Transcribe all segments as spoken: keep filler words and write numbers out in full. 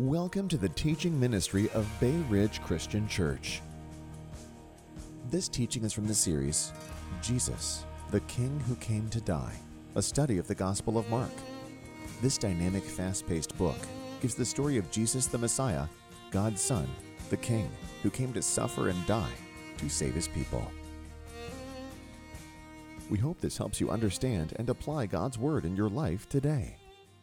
Welcome to the teaching ministry of Bay Ridge Christian Church. This teaching is from the series, Jesus, the King Who Came to Die, a study of the Gospel of Mark. This dynamic, fast-paced book gives the story of Jesus the Messiah, God's Son, the King, who came to suffer and die to save his people. We hope this helps you understand and apply God's Word in your life today.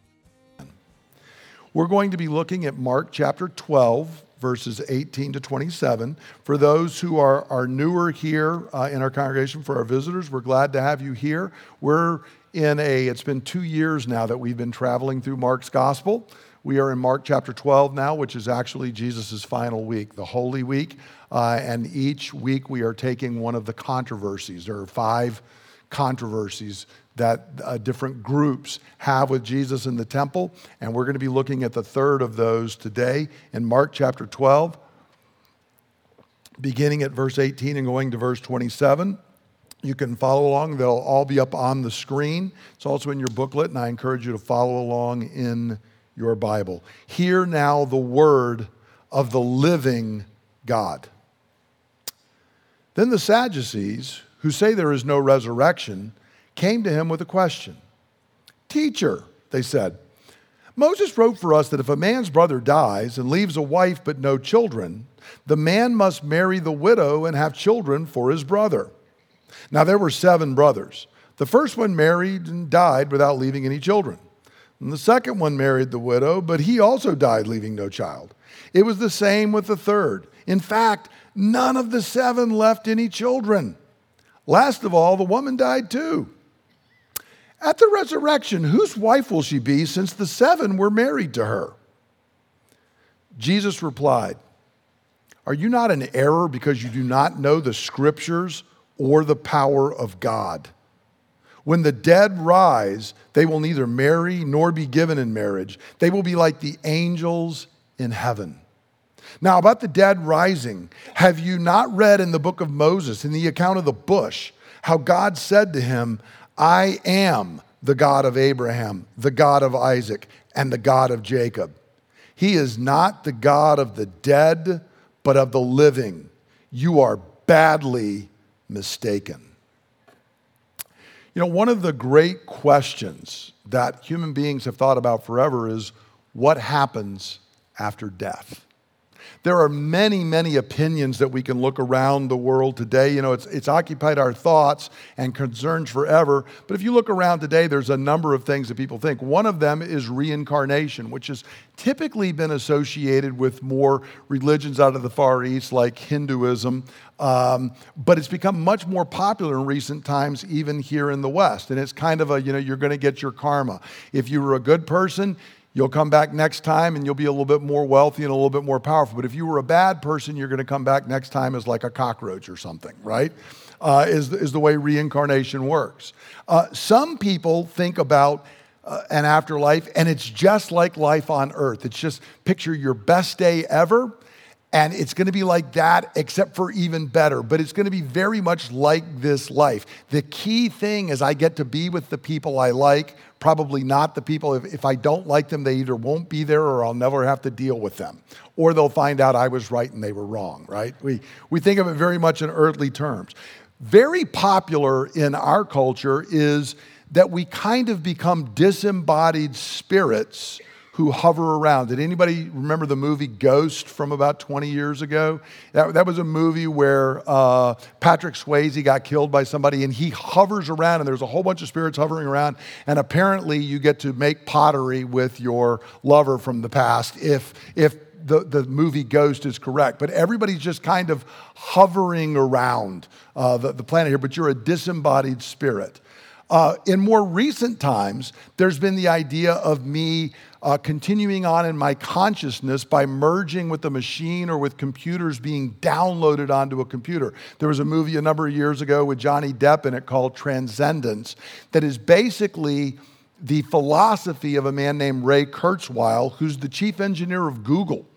We're going to be looking at Mark chapter twelve, verses eighteen to twenty-seven. For those who are, are newer here uh, in our congregation, for our visitors, we're glad to have you here. We're in a, it's been two years now that we've been traveling through Mark's gospel. We are in Mark chapter twelve now, which is actually Jesus' final week, the Holy Week. Uh, and each week we are taking one of the controversies. There are five controversies that uh, different groups have with Jesus in the temple. And we're going to be looking at the third of those today in Mark chapter twelve, beginning at verse eighteen and going to verse twenty-seven. You can follow along. They'll all be up on the screen. It's also in your booklet, and I encourage you to follow along in your Bible. Hear now the word of the living God. Then the Sadducees, who say there is no resurrection, came to him with a question. Teacher, they said, Moses wrote for us that if a man's brother dies and leaves a wife but no children, the man must marry the widow and have children for his brother. Now there were seven brothers. The first one married and died without leaving any children. And the second one married the widow, but he also died leaving no child. It was the same with the third. In fact, none of the seven left any children. Last of all, the woman died too. At the resurrection, whose wife will she be, since the seven were married to her? Jesus replied, Are you not in error because you do not know the scriptures or the power of God? When the dead rise, they will neither marry nor be given in marriage. They will be like the angels in heaven. Now, about the dead rising, have you not read in the book of Moses, in the account of the bush, how God said to him, I am the God of Abraham, the God of Isaac, and the God of Jacob. He is not the God of the dead, but of the living. You are badly mistaken. You know, one of the great questions that human beings have thought about forever is what happens after death? There are many, many opinions that we can look around the world today. You know, it's, it's occupied our thoughts and concerns forever. But if you look around today, there's a number of things that people think. One of them is reincarnation, which has typically been associated with more religions out of the Far East, like Hinduism. Um, but it's become much more popular in recent times, even here in the West. And it's kind of a, you know, you're going to get your karma. If you were a good person, you'll come back next time and you'll be a little bit more wealthy and a little bit more powerful. But if you were a bad person, you're going to come back next time as like a cockroach or something, right? Uh, is, is the way reincarnation works. Uh, some people think about uh, an afterlife, and it's just like life on earth. It's just picture your best day ever, and it's going to be like that, except for even better. But it's going to be very much like this life. The key thing is I get to be with the people I like, probably not the people. If, if I don't like them, they either won't be there or I'll never have to deal with them. Or they'll find out I was right and they were wrong, right? We, we think of it very much in earthly terms. Very popular in our culture is that we kind of become disembodied spirits who hover around. Did anybody remember the movie Ghost from about twenty years ago? That, that was a movie where uh, Patrick Swayze got killed by somebody and he hovers around and there's a whole bunch of spirits hovering around, and apparently you get to make pottery with your lover from the past if, if the, the movie Ghost is correct. But everybody's just kind of hovering around uh, the, the planet here, but you're a disembodied spirit. Uh, in more recent times, there's been the idea of me uh, continuing on in my consciousness by merging with the machine or with computers being downloaded onto a computer. There was a movie a number of years ago with Johnny Depp in it called Transcendence that is basically the philosophy of a man named Ray Kurzweil, who's the chief engineer of Google.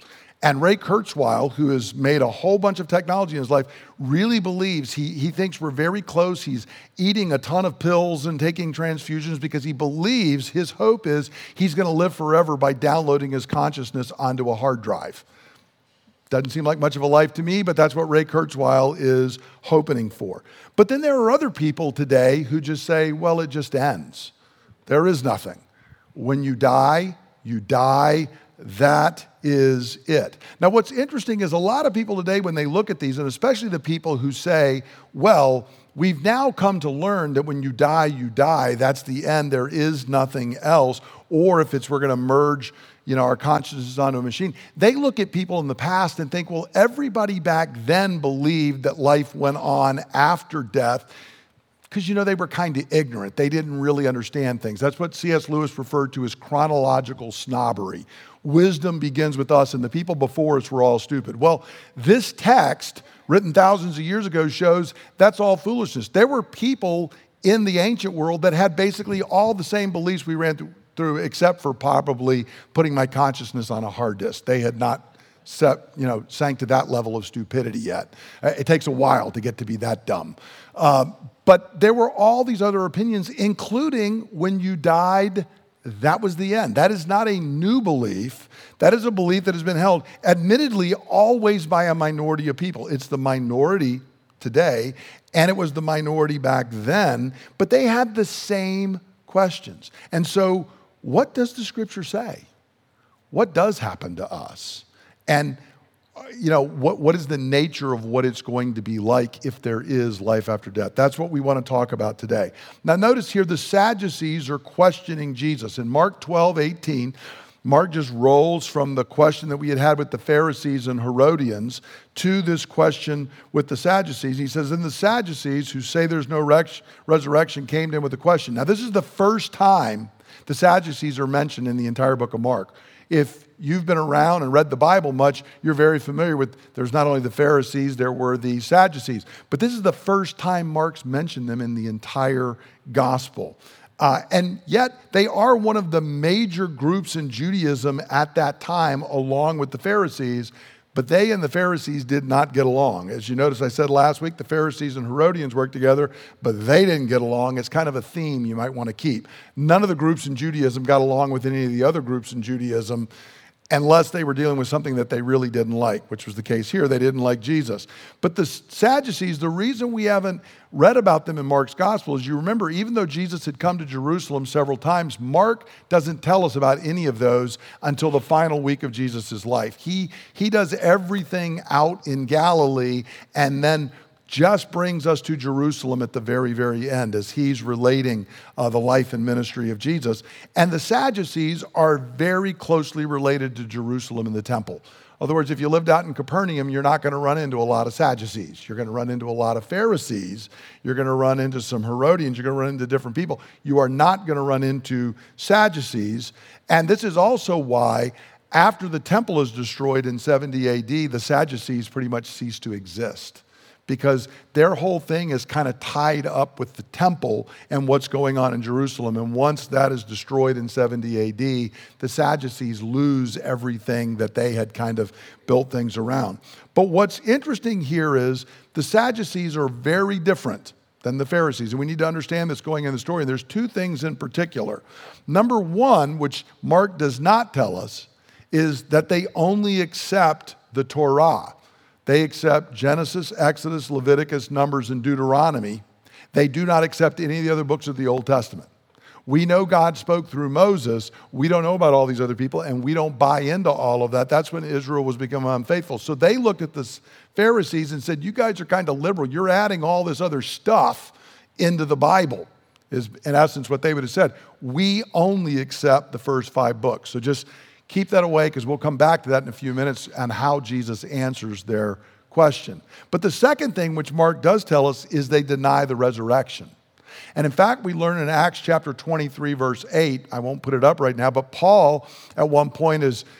And Ray Kurzweil, who has made a whole bunch of technology in his life, really believes, he, he thinks we're very close. He's eating a ton of pills and taking transfusions because he believes, his hope is he's going to live forever by downloading his consciousness onto a hard drive. Doesn't seem like much of a life to me, but that's what Ray Kurzweil is hoping for. But then there are other people today who just say, well, it just ends. There is nothing. When you die, you die. That is it. Now, what's interesting is a lot of people today, when they look at these, and especially the people who say, well, we've now come to learn that when you die, you die. That's the end. There is nothing else. Or if it's we're going to merge, you know, our consciousness onto a machine. They look at people in the past and think, well, everybody back then believed that life went on after death. Because, you know, they were kind of ignorant. They didn't really understand things. That's what C S Lewis referred to as chronological snobbery. Wisdom begins with us, and the people before us were all stupid. Well, this text, written thousands of years ago, shows that's all foolishness. There were people in the ancient world that had basically all the same beliefs we ran through, through except for probably putting my consciousness on a hard disk. They had not set, you know, sank to that level of stupidity yet. It takes a while to get to be that dumb. Uh, but there were all these other opinions, including when you died, that was the end. That is not a new belief. That is a belief that has been held, admittedly, always by a minority of people. It's the minority today, and it was the minority back then, but they had the same questions. And so, what does the scripture say? What does happen to us? And you know, what, what is the nature of what it's going to be like if there is life after death? That's what we want to talk about today. Now notice here, the Sadducees are questioning Jesus. In Mark twelve eighteen, Mark just rolls from the question that we had had with the Pharisees and Herodians to this question with the Sadducees. He says, and the Sadducees, who say there's no res- resurrection, came to him with a question. Now this is the first time the Sadducees are mentioned in the entire book of Mark. If you've been around and read the Bible much, you're very familiar with, there's not only the Pharisees, there were the Sadducees. But this is the first time Mark's mentioned them in the entire gospel. Uh, and yet, they are one of the major groups in Judaism at that time, along with the Pharisees. But they and the Pharisees did not get along. As you notice, I said last week, the Pharisees and Herodians worked together, but they didn't get along. It's kind of a theme you might want to keep. None of the groups in Judaism got along with any of the other groups in Judaism, unless they were dealing with something that they really didn't like, which was the case here. They didn't like Jesus. But the Sadducees, the reason we haven't read about them in Mark's gospel is, you remember, even though Jesus had come to Jerusalem several times, Mark doesn't tell us about any of those until the final week of Jesus' life. He, he does everything out in Galilee and then just brings us to Jerusalem at the very, very end as he's relating uh, the life and ministry of Jesus. And the Sadducees are very closely related to Jerusalem and the temple. In other words, if you lived out in Capernaum, you're not going to run into a lot of Sadducees. You're going to run into a lot of Pharisees. You're going to run into some Herodians. You're going to run into different people. You are not going to run into Sadducees. And this is also why, after the temple is destroyed in seventy A D, the Sadducees pretty much cease to exist, because their whole thing is kind of tied up with the temple and what's going on in Jerusalem. And once that is destroyed in seventy A D, the Sadducees lose everything that they had kind of built things around. But what's interesting here is the Sadducees are very different than the Pharisees. And we need to understand this going in the story. And there's two things in particular. Number one, which Mark does not tell us, is that they only accept the Torah. They accept Genesis, Exodus, Leviticus, Numbers, and Deuteronomy. They do not accept any of the other books of the Old Testament. We know God spoke through Moses. We don't know about all these other people, and we don't buy into all of that. That's when Israel was becoming unfaithful. So they looked at the Pharisees and said, you guys are kind of liberal. You're adding all this other stuff into the Bible, is in essence what they would have said. We only accept the first five books. So just keep that away, because we'll come back to that in a few minutes on how Jesus answers their question. But the second thing, which Mark does tell us, is they deny the resurrection. And in fact, we learn in Acts chapter twenty-three, verse eight, I won't put it up right now, but Paul at one point is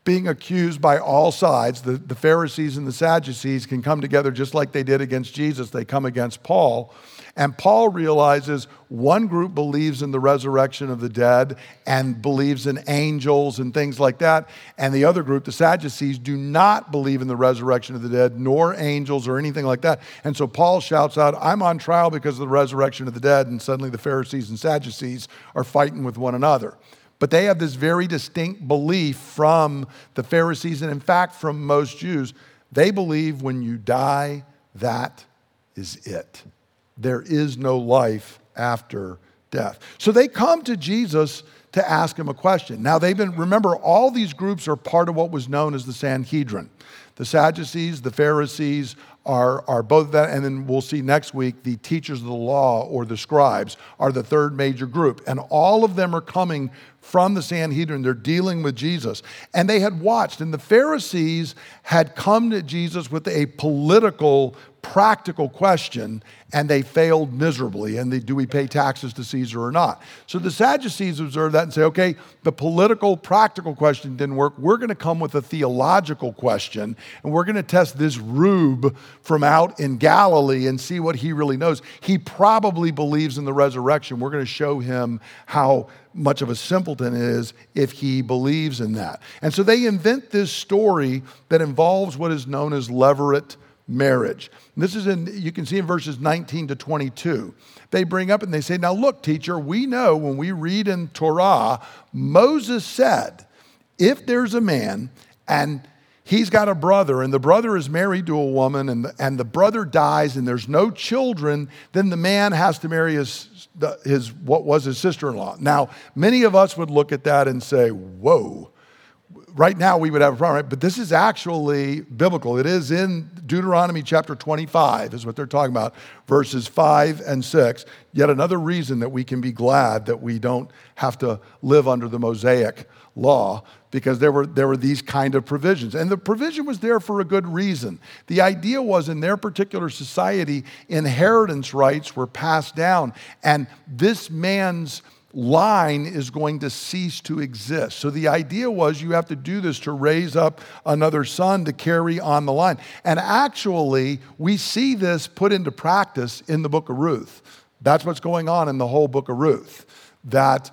being accused by all sides. The, the Pharisees and the Sadducees can come together just like they did against Jesus. They come against Paul. And Paul realizes one group believes in the resurrection of the dead and believes in angels and things like that. And the other group, the Sadducees, do not believe in the resurrection of the dead, nor angels or anything like that. And so Paul shouts out, I'm on trial because of the resurrection of the dead. And suddenly the Pharisees and Sadducees are fighting with one another. But they have this very distinct belief from the Pharisees, and in fact, from most Jews. They believe when you die, that is it. There is no life after death. So they come to Jesus to ask him a question. Now they've been, remember, all these groups are part of what was known as the Sanhedrin. The Sadducees, the Pharisees are, are both that, and then we'll see next week the teachers of the law or the scribes are the third major group. And all of them are coming from the Sanhedrin. They're dealing with Jesus. And they had watched, and the Pharisees had come to Jesus with a political, practical question, and they failed miserably. And they, do we pay taxes to Caesar or not? So the Sadducees observe that and say, okay, the political, practical question didn't work. We're going to come with a theological question, and we're going to test this rube from out in Galilee and see what he really knows. He probably believes in the resurrection. We're going to show him how much of a simpleton is if he believes in that. And so they invent this story that involves what is known as levirate marriage. And this is in, you can see in verses nineteen to twenty-two. They bring up and they say, now look, teacher, we know when we read in Torah, Moses said, if there's a man and he's got a brother and the brother is married to a woman and the, and the brother dies and there's no children, then the man has to marry his, his what was his sister-in-law. Now, many of us would look at that and say, whoa. Right now we would have a problem, right? But this is actually biblical. It is in Deuteronomy chapter twenty-five is what they're talking about, verses five and six. Yet another reason that we can be glad that we don't have to live under the Mosaic law, because there were, there were these kind of provisions. And the provision was there for a good reason. The idea was in their particular society, inheritance rights were passed down. And this man's line is going to cease to exist. So the idea was you have to do this to raise up another son to carry on the line. And actually, we see this put into practice in the book of Ruth. That's what's going on in the whole book of Ruth. That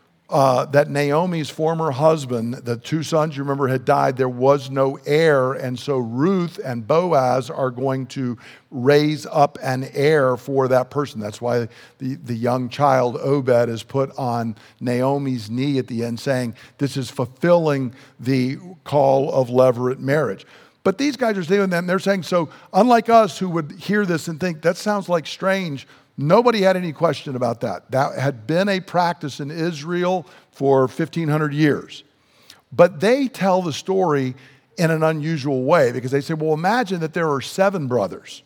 Uh, that Naomi's former husband, the two sons, you remember, had died. There was no heir. And so Ruth and Boaz are going to raise up an heir for that person. That's why the, the young child, Obed, is put on Naomi's knee at the end saying, this is fulfilling the call of levirate marriage. But these guys are saying that, and they're saying, so unlike us who would hear this and think, that sounds like strange, nobody had any question about that. That had been a practice in Israel for fifteen hundred years. But they tell the story in an unusual way because they say, well, imagine that there are seven brothers.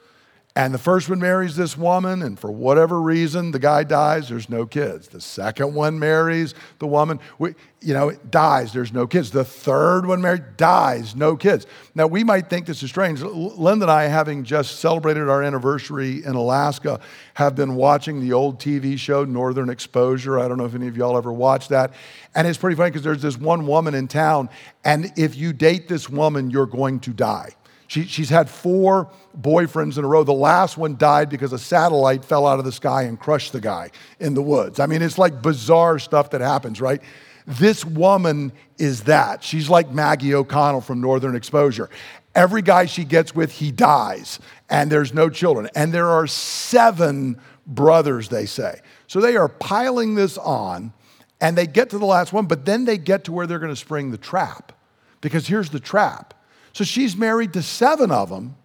And the first one marries this woman, and for whatever reason, the guy dies, there's no kids. The second one marries the woman, you know, dies, there's no kids. The third one married, dies, no kids. Now, we might think this is strange. Linda and I, having just celebrated our anniversary in Alaska, have been watching the old T V show, Northern Exposure. I don't know if any of y'all ever watched that. And it's pretty funny because there's this one woman in town, and if you date this woman, you're going to die. She, she's had four boyfriends in a row. The last one died because a satellite fell out of the sky and crushed the guy in the woods. I mean, it's like bizarre stuff that happens, right? This woman is that. She's like Maggie O'Connell from Northern Exposure. Every guy she gets with, he dies, and there's no children. And there are seven brothers, they say. So they are piling this on, and they get to the last one, but then they get to where they're going to spring the trap. Because here's the trap. So she's married to seven of them.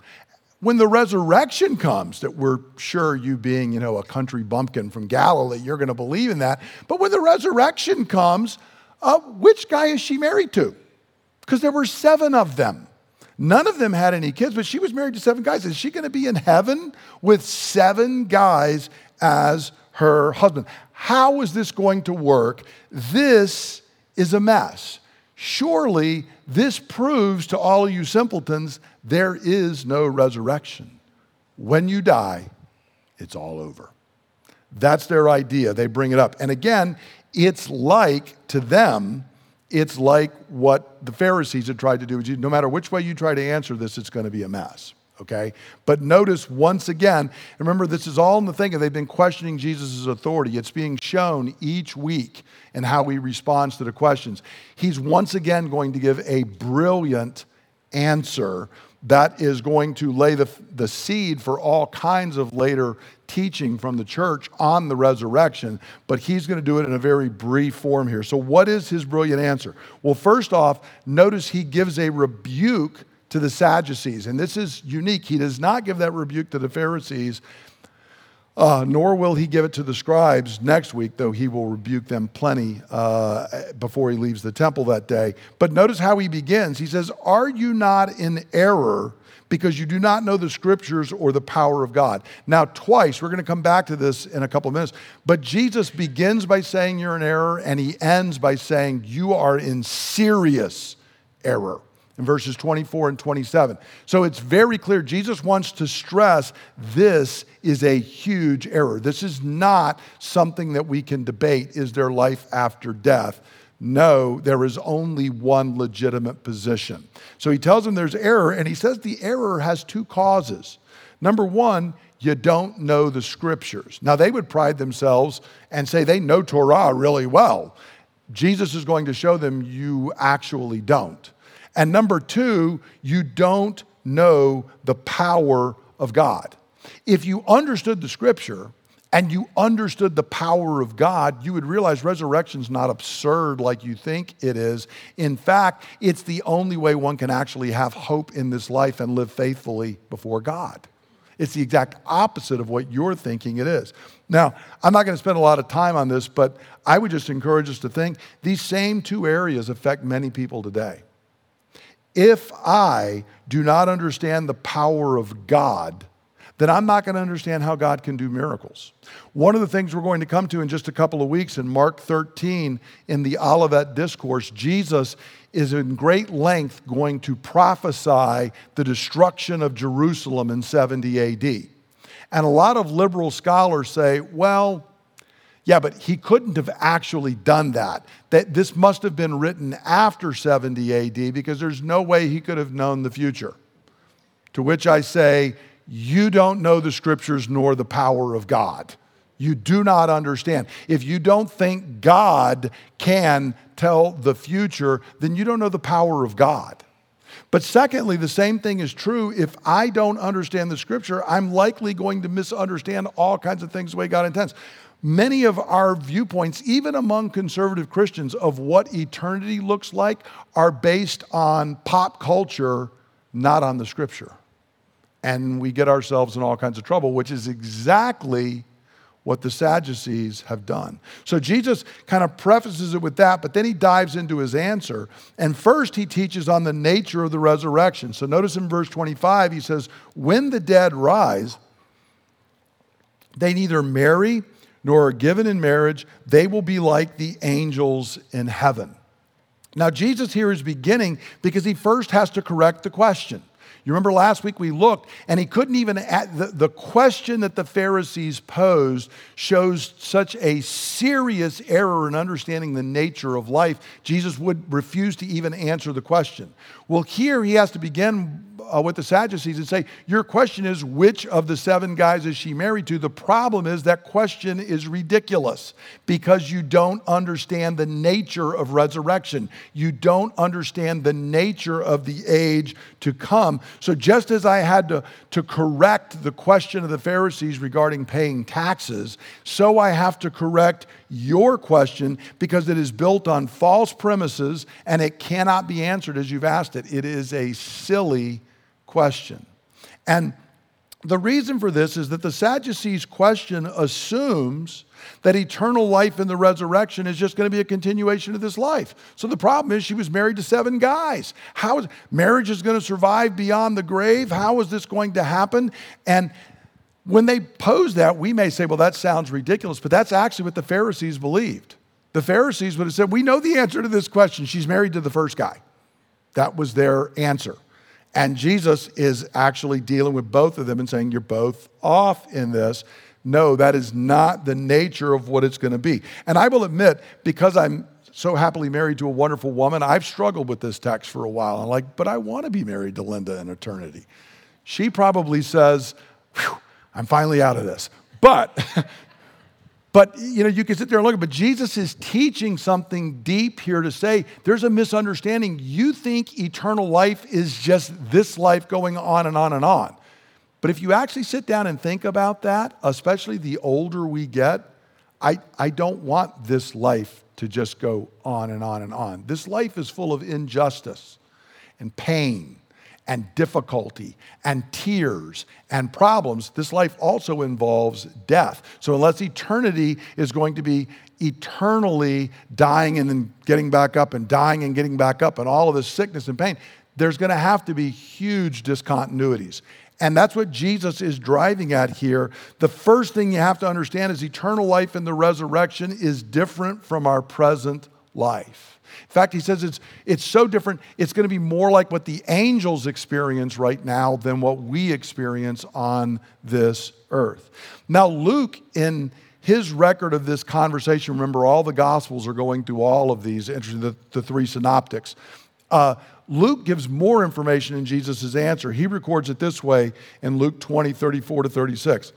When the resurrection comes, that we're sure you being, you know, a country bumpkin from Galilee, you're going to believe in that. But when the resurrection comes, uh, which guy is she married to? Because there were seven of them. None of them had any kids, but she was married to seven guys. Is she going to be in heaven with seven guys as her husband? How is this going to work? This is a mess. Surely this proves to all of you simpletons there is no resurrection. When you die, it's all over. That's their idea. They bring it up. And again, it's like to them, it's like what the Pharisees had tried to do. No matter which way you try to answer this, it's going to be a mess. Okay? But notice once again, remember this is all in the thing of they've been questioning Jesus' authority. It's being shown each week in how he responds to the questions. He's once again going to give a brilliant answer that is going to lay the, the seed for all kinds of later teaching from the church on the resurrection, but he's going to do it in a very brief form here. So what is his brilliant answer? Well, first off, notice he gives a rebuke to the Sadducees, and this is unique. He does not give that rebuke to the Pharisees, uh, nor will he give it to the scribes next week, though he will rebuke them plenty uh, before he leaves the temple that day. But notice how he begins. He says, "Are you not in error because you do not know the scriptures or the power of God?" Now, twice, we're going to come back to this in a couple of minutes, but Jesus begins by saying you're in error, and he ends by saying you are in serious error in verses twenty-four and twenty-seven. So it's very clear. Jesus wants to stress this is a huge error. This is not something that we can debate. Is there life after death? No, there is only one legitimate position. So he tells them there's error, and he says the error has two causes. Number one, you don't know the scriptures. Now, they would pride themselves and say they know Torah really well. Jesus is going to show them you actually don't. And number two, you don't know the power of God. If you understood the scripture and you understood the power of God, you would realize resurrection's not absurd like you think it is. In fact, it's the only way one can actually have hope in this life and live faithfully before God. It's the exact opposite of what you're thinking it is. Now, I'm not going to spend a lot of time on this, but I would just encourage us to think these same two areas affect many people today. If I do not understand the power of God, then I'm not going to understand how God can do miracles. One of the things we're going to come to in just a couple of weeks in Mark thirteen, in the Olivet Discourse, Jesus is in great length going to prophesy the destruction of Jerusalem in seventy A D. And a lot of liberal scholars say, well, yeah, but he couldn't have actually done that. That this must have been written after seventy A D because there's no way he could have known the future. To which I say, you don't know the scriptures nor the power of God. You do not understand. If you don't think God can tell the future, then you don't know the power of God. But secondly, the same thing is true. If I don't understand the scripture, I'm likely going to misunderstand all kinds of things the way God intends. Many of our viewpoints, even among conservative Christians, of what eternity looks like are based on pop culture, not on the scripture. And we get ourselves in all kinds of trouble, which is exactly what the Sadducees have done. So Jesus kind of prefaces it with that, but then he dives into his answer. And first he teaches on the nature of the resurrection. So notice in verse twenty-five, he says, when the dead rise, they neither marry nor are given in marriage. They will be like the angels in heaven. Now Jesus here is beginning because he first has to correct the question. You remember last week we looked, and he couldn't even, the, the question that the Pharisees posed shows such a serious error in understanding the nature of life. Jesus would refuse to even answer the question. Well, here he has to begin uh, with the Sadducees and say, your question is, which of the seven guys is she married to? The problem is that question is ridiculous because you don't understand the nature of resurrection. You don't understand the nature of the age to come. So just as I had to, to correct the question of the Pharisees regarding paying taxes, so I have to correct your question because it is built on false premises and it cannot be answered as you've asked it. It is a silly question. And the reason for this is that the Sadducees' question assumes that eternal life in the resurrection is just going to be a continuation of this life. So the problem is she was married to seven guys. How is marriage is going to survive beyond the grave? How is this going to happen? And when they pose that, we may say, well, that sounds ridiculous, but that's actually what the Pharisees believed. The Pharisees would have said, we know the answer to this question. She's married to the first guy. That was their answer. And Jesus is actually dealing with both of them and saying, you're both off in this. No, that is not the nature of what it's going to be. And I will admit, because I'm so happily married to a wonderful woman. I've struggled with this text for a while. I'm like, but I want to be married to Linda in eternity. She probably says, "Phew, I'm finally out of this." But, but you know, you can sit there and look, but Jesus is teaching something deep here to say there's a misunderstanding. You think eternal life is just this life going on and on and on. But if you actually sit down and think about that, especially the older we get, I, I don't want this life to just go on and on and on. This life is full of injustice and pain and difficulty and tears and problems. This life also involves death. So unless eternity is going to be eternally dying and then getting back up and dying and getting back up and all of this sickness and pain, there's going to have to be huge discontinuities. And that's what Jesus is driving at here. The first thing you have to understand is eternal life in the resurrection is different from our present life. In fact, he says it's, it's so different, it's going to be more like what the angels experience right now than what we experience on this earth. Now, Luke, in his record of this conversation, remember all the Gospels are going through all of these, interesting, the, the three synoptics. Uh, Luke gives more information in Jesus' answer. He records it this way in Luke twenty, thirty-four to thirty-six.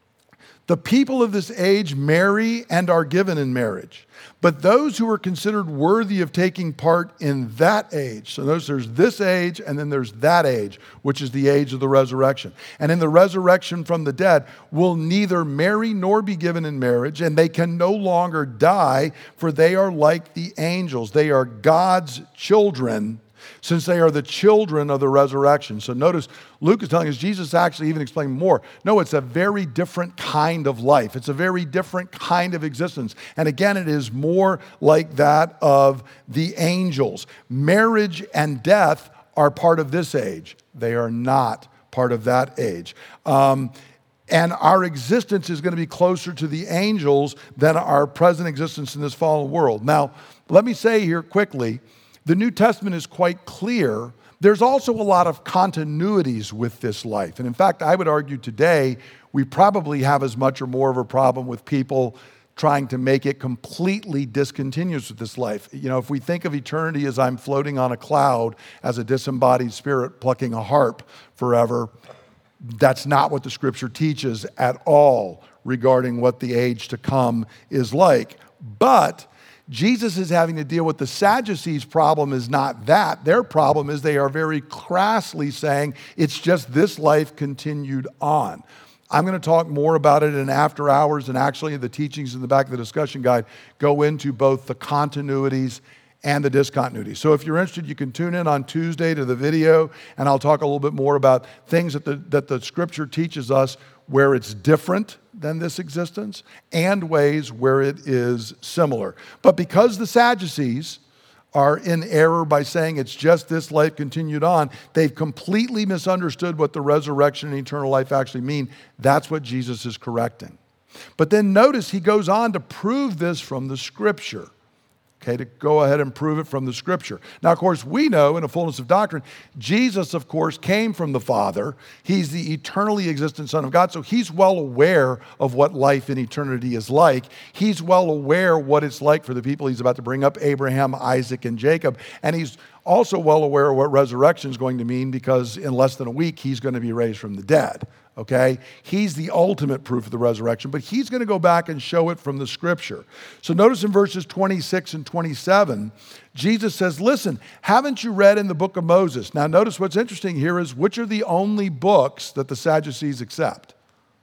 The people of this age marry and are given in marriage, but those who are considered worthy of taking part in that age, so notice there's this age and then there's that age, which is the age of the resurrection. And in the resurrection from the dead, will neither marry nor be given in marriage, and they can no longer die, for they are like the angels. They are God's children, since they are the children of the resurrection. So notice, Luke is telling us, Jesus actually even explained more. No, it's a very different kind of life. It's a very different kind of existence. And again, it is more like that of the angels. Marriage and death are part of this age. They are not part of that age. Um, and our existence is going to be closer to the angels than our present existence in this fallen world. Now, let me say here quickly, the New Testament is quite clear. There's also a lot of continuities with this life. And in fact, I would argue today, we probably have as much or more of a problem with people trying to make it completely discontinuous with this life. You know, if we think of eternity as I'm floating on a cloud as a disembodied spirit plucking a harp forever, that's not what the scripture teaches at all regarding what the age to come is like. But Jesus is having to deal with the Sadducees' problem is not that. Their problem is they are very crassly saying it's just this life continued on. I'm going to talk more about it in after hours, and actually the teachings in the back of the discussion guide go into both the continuities and the discontinuities. So if you're interested, you can tune in on Tuesday to the video, and I'll talk a little bit more about things that the, that the scripture teaches us where it's different than this existence and ways where it is similar. But because the Sadducees are in error by saying it's just this life continued on, they've completely misunderstood what the resurrection and eternal life actually mean. That's what Jesus is correcting. But then notice he goes on to prove this from the scripture. Okay, to go ahead and prove it from the scripture. Now, of course, we know in the fullness of doctrine, Jesus, of course, came from the Father. He's the eternally existent Son of God, so he's well aware of what life in eternity is like. He's well aware what it's like for the people he's about to bring up, Abraham, Isaac, and Jacob. And he's also well aware of what resurrection is going to mean, because in less than a week, he's going to be raised from the dead. Okay? He's the ultimate proof of the resurrection, but he's going to go back and show it from the scripture. So notice in verses twenty-six and twenty-seven, Jesus says, listen, haven't you read in the book of Moses? Now notice what's interesting here is which are the only books that the Sadducees accept?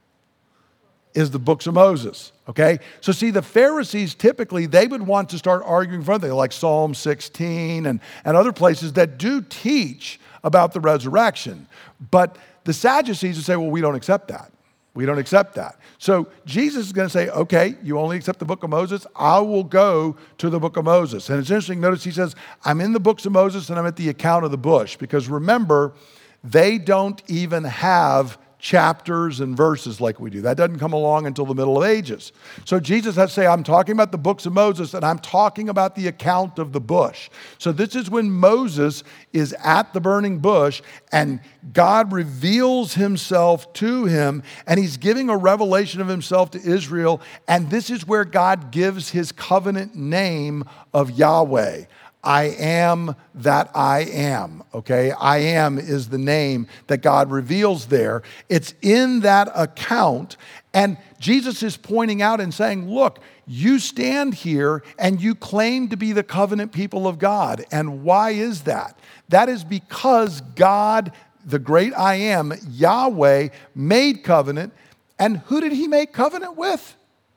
Is the books of Moses, okay? So see, the Pharisees typically, they would want to start arguing for them, like Psalm sixteen and, and other places that do teach about the resurrection. But the Sadducees would say, well, we don't accept that. We don't accept that. So Jesus is going to say, okay, you only accept the book of Moses? I will go to the book of Moses. And it's interesting, notice he says, I'm in the books of Moses and I'm at the account of the bush. Because remember, they don't even have chapters and verses like we do. That doesn't come along until the Middle Ages. So Jesus has to say, I'm talking about the books of Moses, and I'm talking about the account of the bush. So this is when Moses is at the burning bush, and God reveals himself to him, and he's giving a revelation of himself to Israel, and this is where God gives his covenant name of Yahweh. I am that I am, okay? I am is the name that God reveals there. It's in that account, and Jesus is pointing out and saying, look, you stand here and you claim to be the covenant people of God. And why is that? That is because God, the great I am, Yahweh, made covenant. And who did he make covenant with?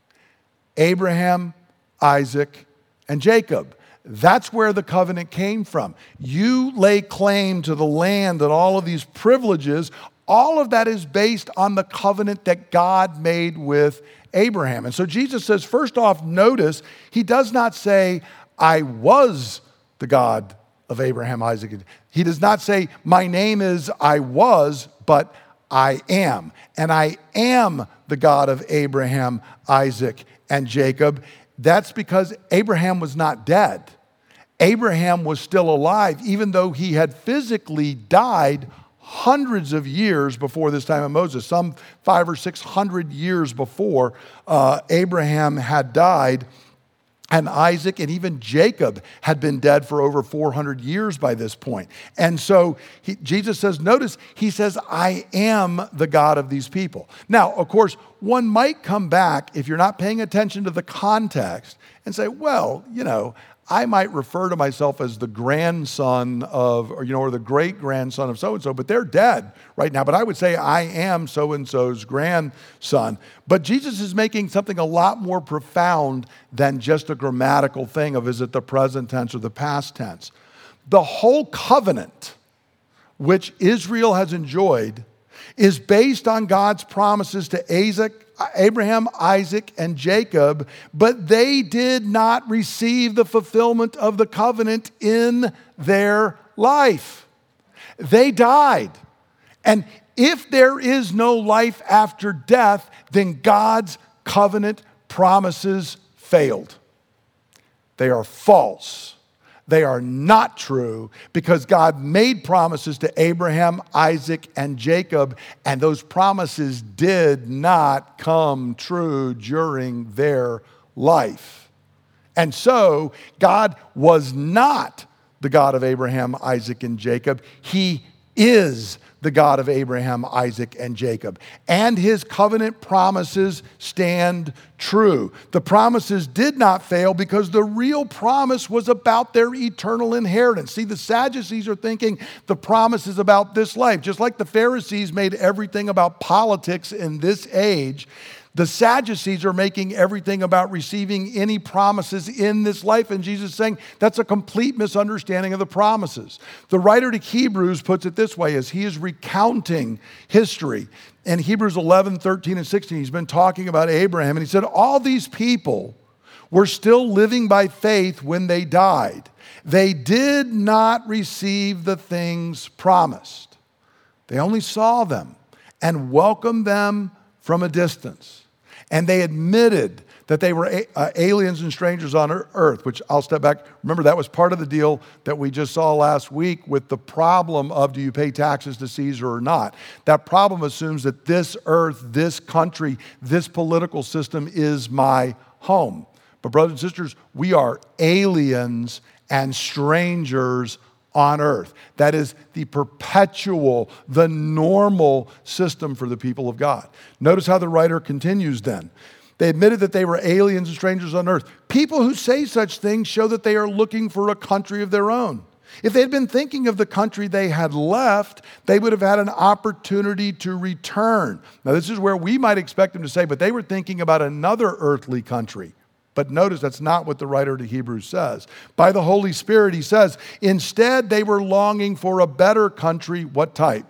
Abraham, Isaac, and Jacob. That's where the covenant came from. You lay claim to the land and all of these privileges. All of that is based on the covenant that God made with Abraham. And so Jesus says, first off, notice, he does not say, I was the God of Abraham, Isaac. He does not say, my name is I was, but I am. And I am the God of Abraham, Isaac, and Jacob. That's because Abraham was not dead. Abraham was still alive, even though he had physically died hundreds of years before this time of Moses. Some five or six hundred years before uh, Abraham had died, and Isaac and even Jacob had been dead for over four hundred years by this point. And so he, Jesus says, notice, he says, I am the God of these people. Now, of course, one might come back, if you're not paying attention to the context, and say, well, you know, I might refer to myself as the grandson of, or, you know, or the great-grandson of so-and-so, but they're dead right now. But I would say I am so-and-so's grandson. But Jesus is making something a lot more profound than just a grammatical thing of is it the present tense or the past tense. The whole covenant which Israel has enjoyed is based on God's promises to Isaac, Abraham, Isaac, and Jacob, but they did not receive the fulfillment of the covenant in their life. They died. And if there is no life after death, then God's covenant promises failed. They are false. They are not true because God made promises to Abraham, Isaac, and Jacob, and those promises did not come true during their life. And so God was not the God of Abraham, Isaac, and Jacob. He is the God of Abraham, Isaac, and Jacob. And his covenant promises stand true. The promises did not fail because the real promise was about their eternal inheritance. See, the Sadducees are thinking the promise is about this life. Just like the Pharisees made everything about politics in this age, the Sadducees are making everything about receiving any promises in this life. And Jesus is saying that's a complete misunderstanding of the promises. The writer to Hebrews puts it this way as he is recounting history. In Hebrews eleven, thirteen, and sixteen, he's been talking about Abraham. And he said, all these people were still living by faith when they died. They did not receive the things promised. They only saw them and welcomed them from a distance. And they admitted that they were uh, aliens and strangers on earth, which I'll step back. Remember, that was part of the deal that we just saw last week with the problem of do you pay taxes to Caesar or not? That problem assumes that this earth, this country, this political system is my home. But brothers and sisters, we are aliens and strangers on earth. That is the perpetual, the normal system for the people of God. Notice how the writer continues then. They admitted that they were aliens and strangers on earth. People who say such things show that they are looking for a country of their own. If they had been thinking of the country they had left, they would have had an opportunity to return. Now, this is where we might expect them to say, but they were thinking about another earthly country. But notice that's not what the writer to Hebrews says. By the Holy Spirit, he says, instead they were longing for a better country. What type?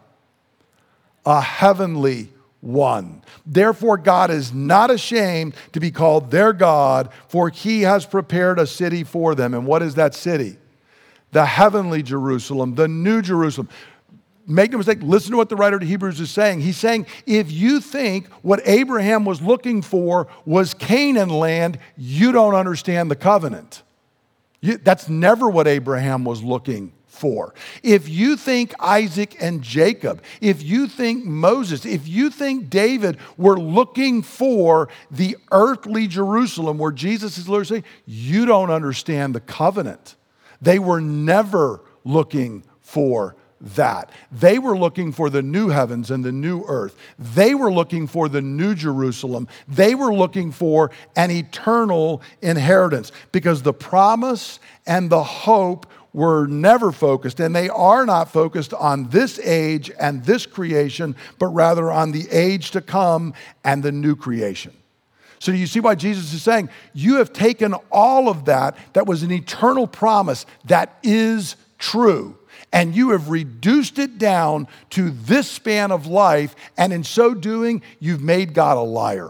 A heavenly one. Therefore, God is not ashamed to be called their God, for he has prepared a city for them. And what is that city? The heavenly Jerusalem, the new Jerusalem. make no mistake, listen to what the writer to Hebrews is saying. He's saying, if you think what Abraham was looking for was Canaan land, you don't understand the covenant. You, that's never what Abraham was looking for. If you think Isaac and Jacob, if you think Moses, if you think David were looking for the earthly Jerusalem where Jesus is literally saying, you don't understand the covenant. They were never looking for that. They were looking for the new heavens and the new earth. They were looking for the new Jerusalem. They were looking for an eternal inheritance because the promise and the hope were never focused, and they are not focused on this age and this creation, but rather on the age to come and the new creation. So you see why Jesus is saying, you have taken all of that that was an eternal promise that is true, and you have reduced it down to this span of life, and in so doing, you've made God a liar.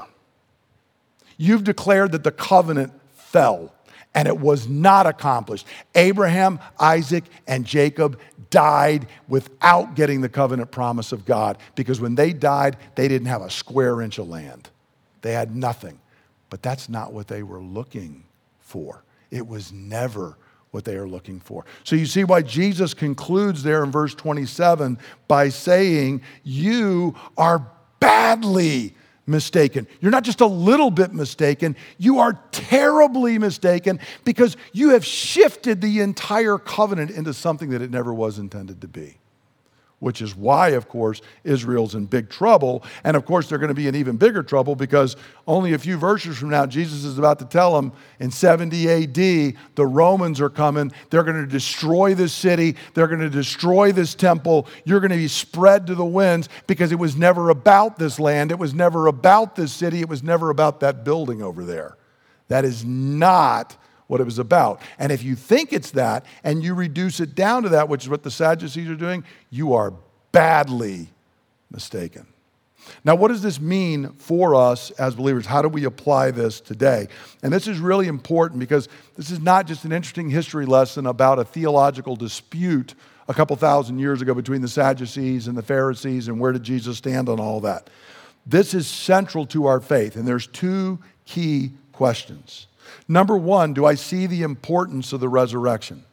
You've declared that the covenant fell, and it was not accomplished. Abraham, Isaac, and Jacob died without getting the covenant promise of God, because when they died, they didn't have a square inch of land. They had nothing. But that's not what they were looking for. It was never what they are looking for. So you see why Jesus concludes there in verse twenty-seven by saying, you are badly mistaken. You're not just a little bit mistaken, you are terribly mistaken because you have shifted the entire covenant into something that it never was intended to be. Which is why, of course, Israel's in big trouble. And of course, they're going to be in even bigger trouble because only a few verses from now, Jesus is about to tell them in seventy A D, the Romans are coming. They're going to destroy this city. They're going to destroy this temple. You're going to be spread to the winds because it was never about this land. It was never about this city. It was never about that building over there. That is not what it was about. And if you think it's that and you reduce it down to that, which is what the Sadducees are doing, you are badly mistaken. Now, what does this mean for us as believers? How do we apply this today? And this is really important because this is not just an interesting history lesson about a theological dispute a couple thousand years ago between the Sadducees and the Pharisees and where did Jesus stand on all that. This is central to our faith, and there's two key questions. Number one, do I see the importance of the resurrection?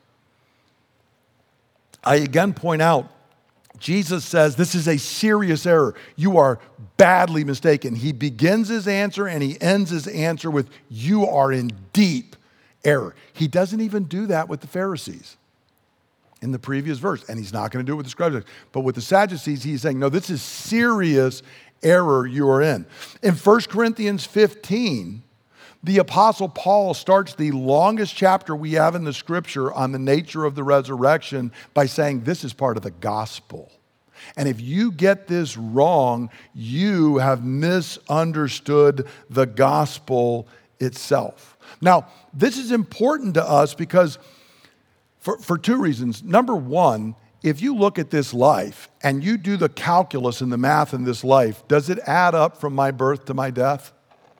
I again point out, Jesus says this is a serious error. You are badly mistaken. He begins his answer and he ends his answer with, you are in deep error. He doesn't even do that with the Pharisees in the previous verse, and he's not going to do it with the scribes. But with the Sadducees, he's saying, no, this is serious error you are in. In First Corinthians fifteen, the Apostle Paul starts the longest chapter we have in the scripture on the nature of the resurrection by saying this is part of the gospel. And if you get this wrong, you have misunderstood the gospel itself. Now, this is important to us because for, for two reasons. Number one, if you look at this life and you do the calculus and the math in this life, does it add up from my birth to my death?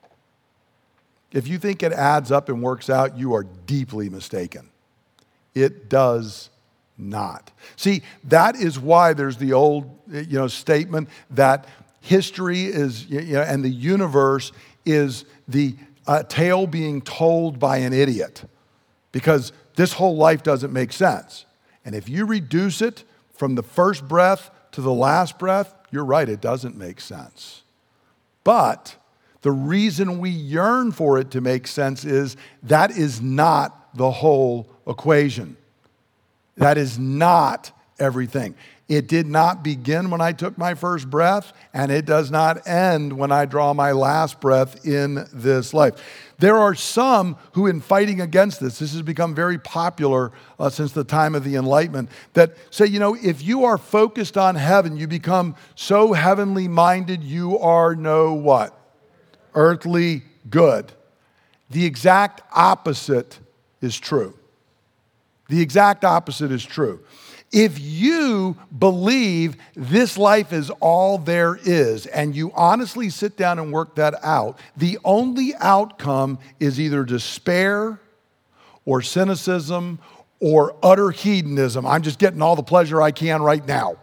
If you think it adds up and works out, you are deeply mistaken. It does not. See, that is why there's the old, you know, statement that history is, you know, and the universe is the uh, tale being told by an idiot, because this whole life doesn't make sense. And if you reduce it from the first breath to the last breath, you're right, it doesn't make sense. But the reason we yearn for it to make sense is that is not the whole equation. That is not everything. It did not begin when I took my first breath, and it does not end when I draw my last breath in this life. There are some who, in fighting against this, this has become very popular uh, since the time of the Enlightenment, that say, you know, if you are focused on heaven, you become so heavenly minded, you are no what? Earthly good. The exact opposite is true. The exact opposite is true. If you believe this life is all there is, and you honestly sit down and work that out, the only outcome is either despair or cynicism or utter hedonism. I'm just getting all the pleasure I can right now.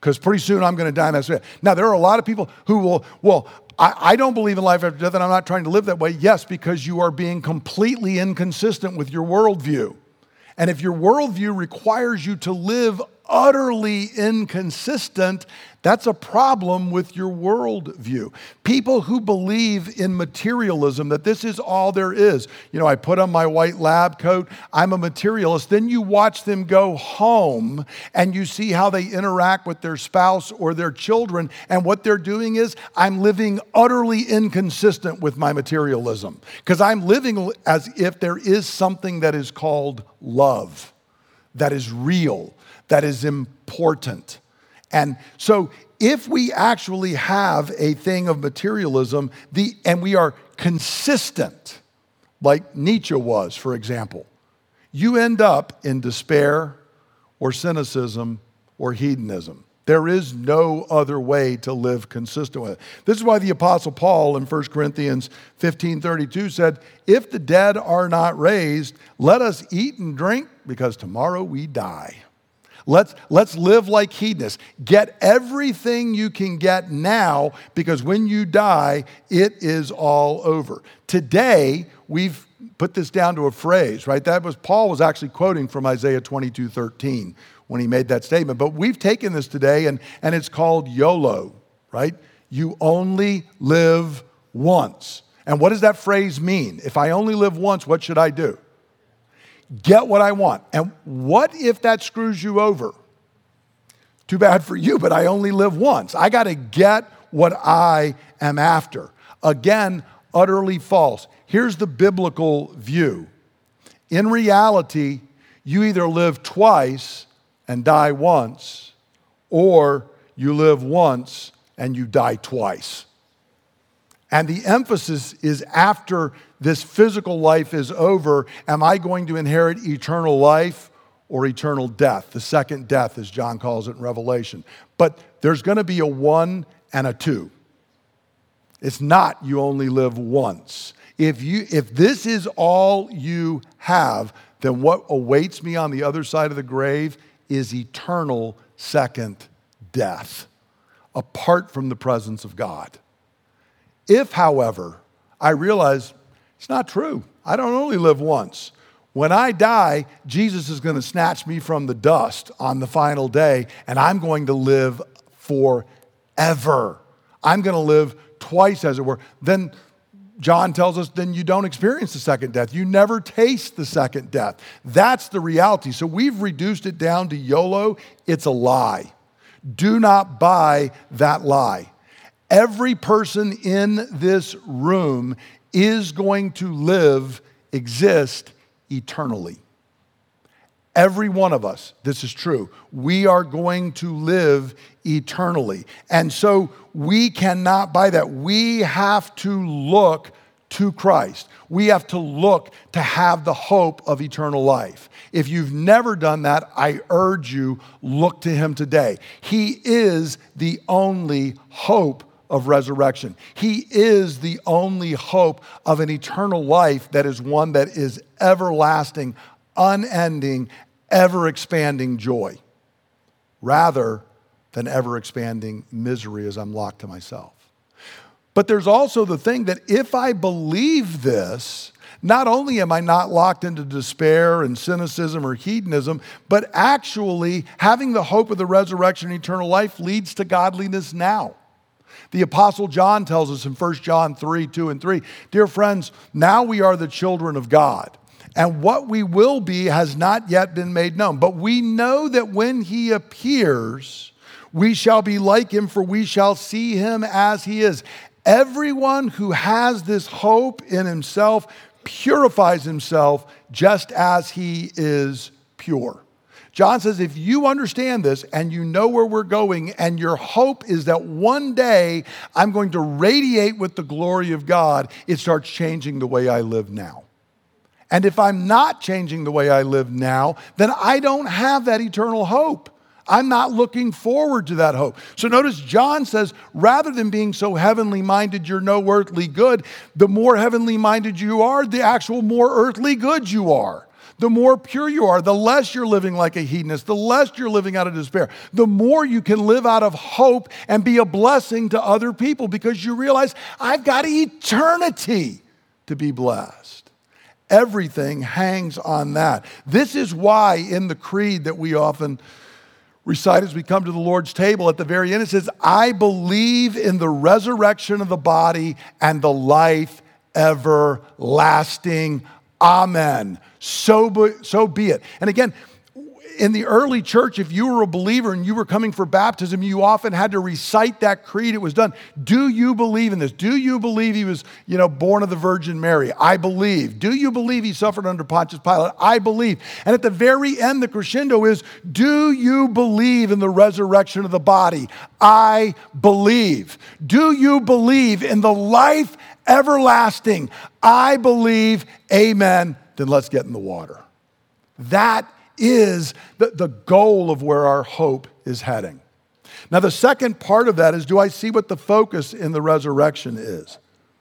because pretty soon I'm going to die and that's it. Now, there are a lot of people who will, well, I, I don't believe in life after death and I'm not trying to live that way. Yes, because you are being completely inconsistent with your worldview. And if your worldview requires you to live utterly inconsistent, that's a problem with your worldview. People who believe in materialism, that this is all there is. You know, I put on my white lab coat, I'm a materialist. Then you watch them go home and you see how they interact with their spouse or their children. And what they're doing is, I'm living utterly inconsistent with my materialism. Because I'm living as if there is something that is called love, that is real, that is important. And so if we actually have a thing of materialism, the and we are consistent, like Nietzsche was, for example, you end up in despair or cynicism or hedonism. There is no other way to live consistent with it. This is why the Apostle Paul in First Corinthians fifteen thirty-two said, if the dead are not raised, let us eat and drink because tomorrow we die. Let's, let's live like hedonists. Get everything you can get now because when you die, it is all over. Today, we've put this down to a phrase, right? That was, Paul was actually quoting from Isaiah twenty-two thirteen when he made that statement. But we've taken this today and, and it's called YOLO, right? You only live once. And what does that phrase mean? If I only live once, what should I do? Get what I want. And what if that screws you over? Too bad for you, but I only live once. I got to get what I am after. Again, utterly false. Here's the biblical view. In reality, you either live twice and die once, or you live once and you die twice. And the emphasis is after this physical life is over, am I going to inherit eternal life or eternal death? The second death, as John calls it in Revelation. But there's going to be a one and a two. It's not you only live once. If you, if this is all you have, then what awaits me on the other side of the grave is eternal second death, apart from the presence of God. If, however, I realize it's not true, I don't only live once. When I die, Jesus is going to snatch me from the dust on the final day, and I'm going to live forever. I'm going to live twice, as it were. Then John tells us, then you don't experience the second death. You never taste the second death. That's the reality. So we've reduced it down to YOLO. It's a lie. Do not buy that lie. Every person in this room is going to live, exist eternally. Every one of us, this is true. We are going to live eternally. And so we cannot buy that. We have to look to Christ. We have to look to have the hope of eternal life. If you've never done that, I urge you, look to him today. He is the only hope of resurrection. He is the only hope of an eternal life that is one that is everlasting, unending, ever-expanding joy, rather than ever-expanding misery as I'm locked to myself. But there's also the thing that if I believe this, not only am I not locked into despair and cynicism or hedonism, but actually having the hope of the resurrection and eternal life leads to godliness now. The Apostle John tells us in First John three, two and three, dear friends, now we are the children of God, and what we will be has not yet been made known. But we know that when he appears, we shall be like him, for we shall see him as he is. Everyone who has this hope in himself purifies himself just as he is pure. John says, if you understand this and you know where we're going and your hope is that one day I'm going to radiate with the glory of God, it starts changing the way I live now. And if I'm not changing the way I live now, then I don't have that eternal hope. I'm not looking forward to that hope. So notice John says, rather than being so heavenly minded, you're no earthly good, the more heavenly minded you are, the actual more earthly good you are. The more pure you are, the less you're living like a hedonist, the less you're living out of despair, the more you can live out of hope and be a blessing to other people because you realize, I've got eternity to be blessed. Everything hangs on that. This is why in the creed that we often recite as we come to the Lord's table, at the very end it says, I believe in the resurrection of the body and the life everlasting. Amen. So be, so be it. And again, in the early church, if you were a believer and you were coming for baptism, you often had to recite that creed. It was done. Do you believe in this? Do you believe he was, you know, born of the Virgin Mary? I believe. Do you believe he suffered under Pontius Pilate? I believe. And at the very end, the crescendo is, do you believe in the resurrection of the body? I believe. Do you believe in the life everlasting? I believe. Amen. Then let's get in the water. That is the, the goal of where our hope is heading. Now, the second part of that is, do I see what the focus in the resurrection is?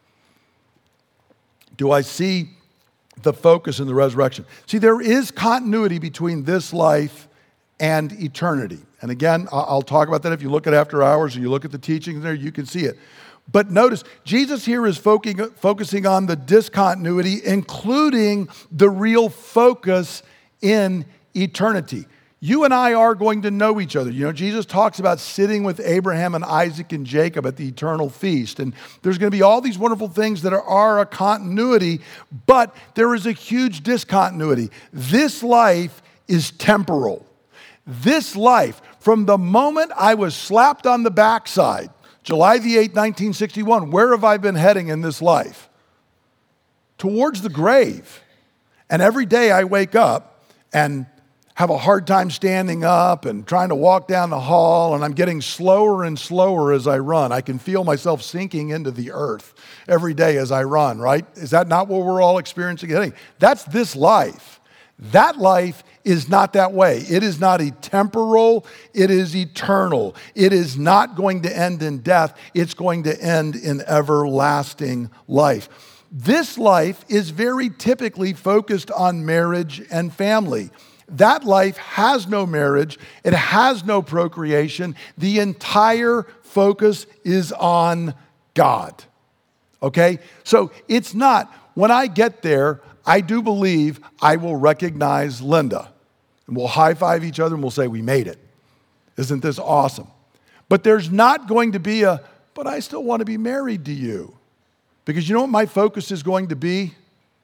Do I see the focus in the resurrection? See, there is continuity between this life and eternity. And again, I'll talk about that if you look at After Hours or you look at the teachings there, you can see it. But notice, Jesus here is focusing on the discontinuity, including the real focus in eternity. You and I are going to know each other. You know, Jesus talks about sitting with Abraham and Isaac and Jacob at the eternal feast. And there's going to be all these wonderful things that are, are a continuity, but there is a huge discontinuity. This life is temporal. This life, from the moment I was slapped on the backside, July the eighth, nineteen sixty-one, where have I been heading in this life? Towards the grave. And every day I wake up and have a hard time standing up and trying to walk down the hall, and I'm getting slower and slower as I run. I can feel myself sinking into the earth every day as I run, right? Is that not what we're all experiencing? That's this life. That life is not that way. It is not a temporal, it is eternal. It is not going to end in death. It's going to end in everlasting life. This life is very typically focused on marriage and family. That life has no marriage. It has no procreation. The entire focus is on God. Okay? So it's not, when I get there, I do believe I will recognize Linda. And we'll high-five each other and we'll say, we made it. Isn't this awesome? But there's not going to be a, but I still want to be married to you. Because you know what my focus is going to be?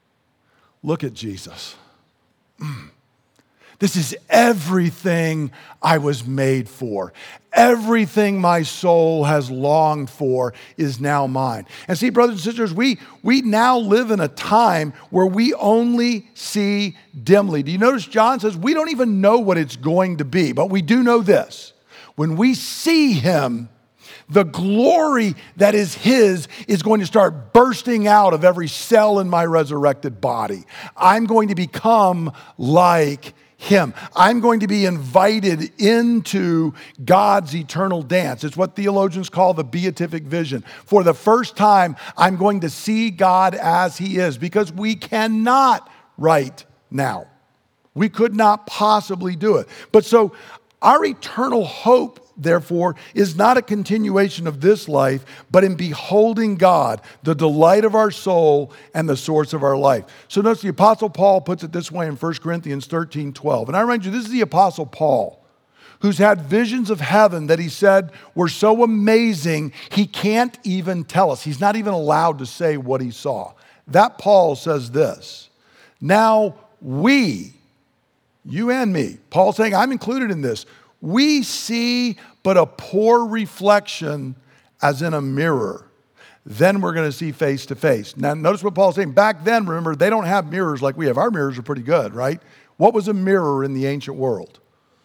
Look at Jesus. Mm. This is everything I was made for. Everything my soul has longed for is now mine. And see, brothers and sisters, we, we now live in a time where we only see dimly. Do you notice John says we don't even know what it's going to be, but we do know this. When we see him, the glory that is his is going to start bursting out of every cell in my resurrected body. I'm going to become like him. I'm going to be invited into God's eternal dance. It's what theologians call the beatific vision. For the first time, I'm going to see God as he is, because we cannot right now. We could not possibly do it. But so our eternal hope, therefore, is not a continuation of this life, but in beholding God, the delight of our soul and the source of our life. So notice the Apostle Paul puts it this way in First Corinthians thirteen twelve. And I remind you, this is the Apostle Paul, who's had visions of heaven that he said were so amazing, he can't even tell us. He's not even allowed to say what he saw. That Paul says this, now we, you and me, Paul saying, I'm included in this, we see but a poor reflection as in a mirror. Then we're going to see face to face. Now, notice what Paul's saying. Back then, remember, they don't have mirrors like we have. Our mirrors are pretty good, right? What was a mirror in the ancient world?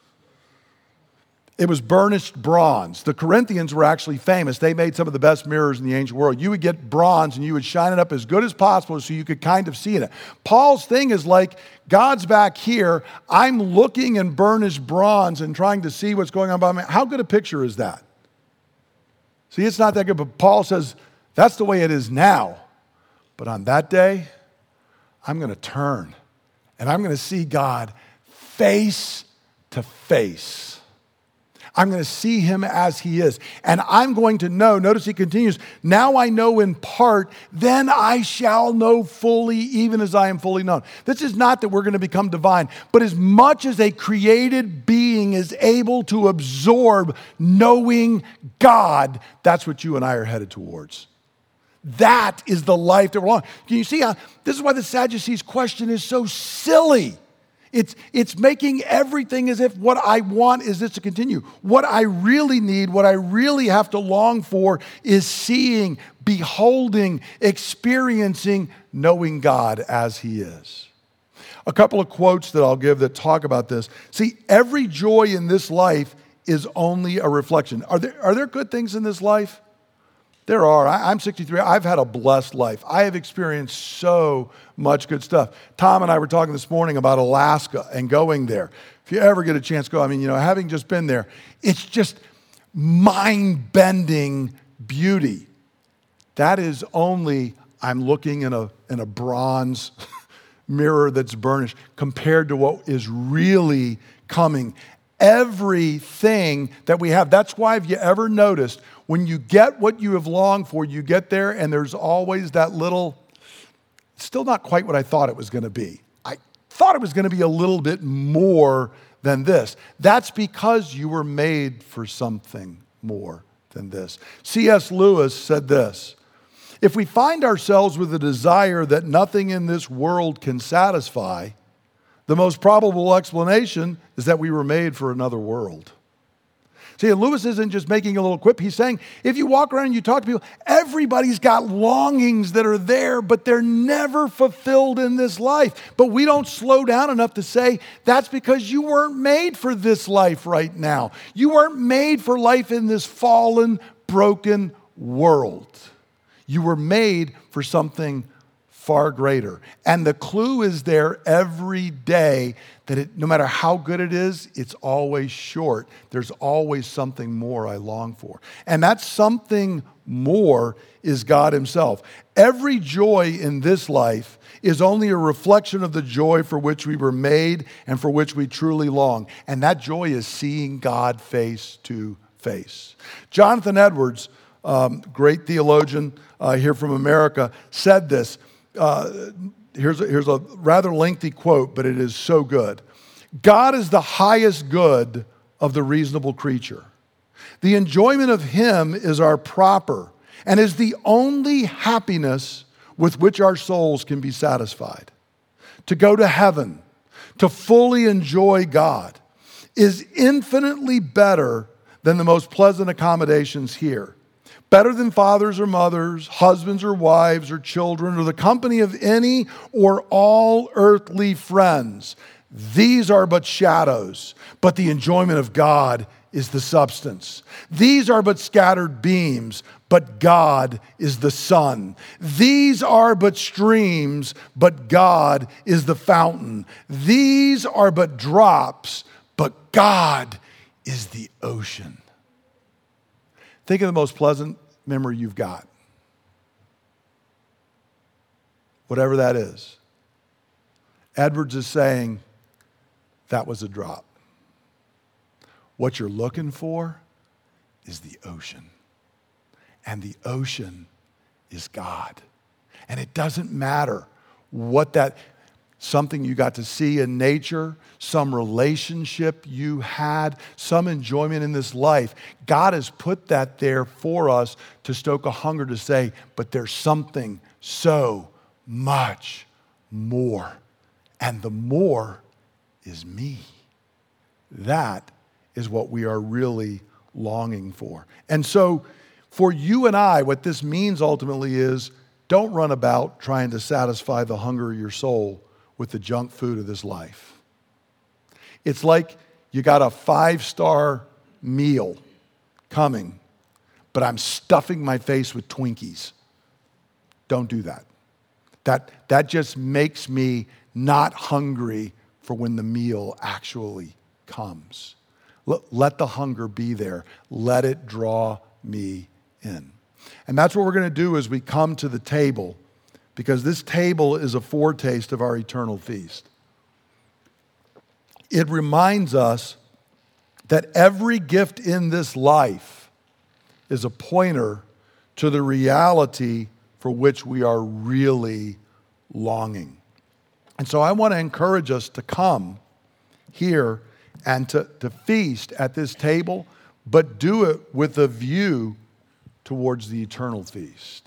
It was burnished bronze. The Corinthians were actually famous. They made some of the best mirrors in the ancient world. You would get bronze and you would shine it up as good as possible so you could kind of see it. Paul's thing is like, God's back here. I'm looking in burnished bronze and trying to see what's going on by me. How good a picture is that? See, it's not that good, but Paul says, that's the way it is now. But on that day, I'm going to turn and I'm going to see God face to face. I'm going to see him as he is. And I'm going to know, notice he continues, now I know in part, then I shall know fully, even as I am fully known. This is not that we're going to become divine, but as much as a created being is able to absorb knowing God, that's what you and I are headed towards. That is the life that we're on. Can you see how, this is why the Sadducees' question is so silly. It's, it's making everything as if what I want is this to continue. What I really need, what I really have to long for is seeing, beholding, experiencing, knowing God as he is. A couple of quotes that I'll give that talk about this. See, every joy in this life is only a reflection. Are there, are there good things in this life? There are. I, I'm sixty-three. I've had a blessed life. I have experienced so much good stuff. Tom and I were talking this morning about Alaska and going there. If you ever get a chance to go, I mean, you know, having just been there, it's just mind-bending beauty. That is only, I'm looking in a, in a bronze mirror that's burnished compared to what is really coming. Everything that we have. That's why, have you ever noticed, when you get what you have longed for, you get there and there's always that little, still not quite what I thought it was going to be. I thought it was going to be a little bit more than this. That's because you were made for something more than this. C S Lewis said this, if we find ourselves with a desire that nothing in this world can satisfy, the most probable explanation is that we were made for another world. See, Lewis isn't just making a little quip. He's saying, if you walk around and you talk to people, everybody's got longings that are there, but they're never fulfilled in this life. But we don't slow down enough to say, that's because you weren't made for this life right now. You weren't made for life in this fallen, broken world. You were made for something far greater. And the clue is there every day that it, no matter how good it is, it's always short. There's always something more I long for. And that something more is God himself. Every joy in this life is only a reflection of the joy for which we were made and for which we truly long. And that joy is seeing God face to face. Jonathan Edwards, um, great theologian uh, here from America, said this. Uh, here's, a, here's a rather lengthy quote, but it is so good. God is the highest good of the reasonable creature. The enjoyment of him is our proper and is the only happiness with which our souls can be satisfied. To go to heaven, to fully enjoy God, is infinitely better than the most pleasant accommodations here. Better than fathers or mothers, husbands or wives or children, or the company of any or all earthly friends. These are but shadows, but the enjoyment of God is the substance. These are but scattered beams, but God is the sun. These are but streams, but God is the fountain. These are but drops, but God is the ocean. Think of the most pleasant memory you've got. Whatever that is. Edwards is saying that was a drop. What you're looking for is the ocean. And the ocean is God. And it doesn't matter what that, something you got to see in nature, some relationship you had, some enjoyment in this life. God has put that there for us to stoke a hunger to say, but there's something so much more. And the more is me. That is what we are really longing for. And so for you and I, what this means ultimately is don't run about trying to satisfy the hunger of your soul with the junk food of this life. It's like you got a five-star meal coming, but I'm stuffing my face with Twinkies. Don't do that. That, that just makes me not hungry for when the meal actually comes. Let, let the hunger be there. Let it draw me in. And that's what we're going to do as we come to the table, because this table is a foretaste of our eternal feast. it reminds us that every gift in this life is a pointer to the reality for which we are really longing. And so I want to encourage us to come here and to, to feast at this table, but do it with a view towards the eternal feast.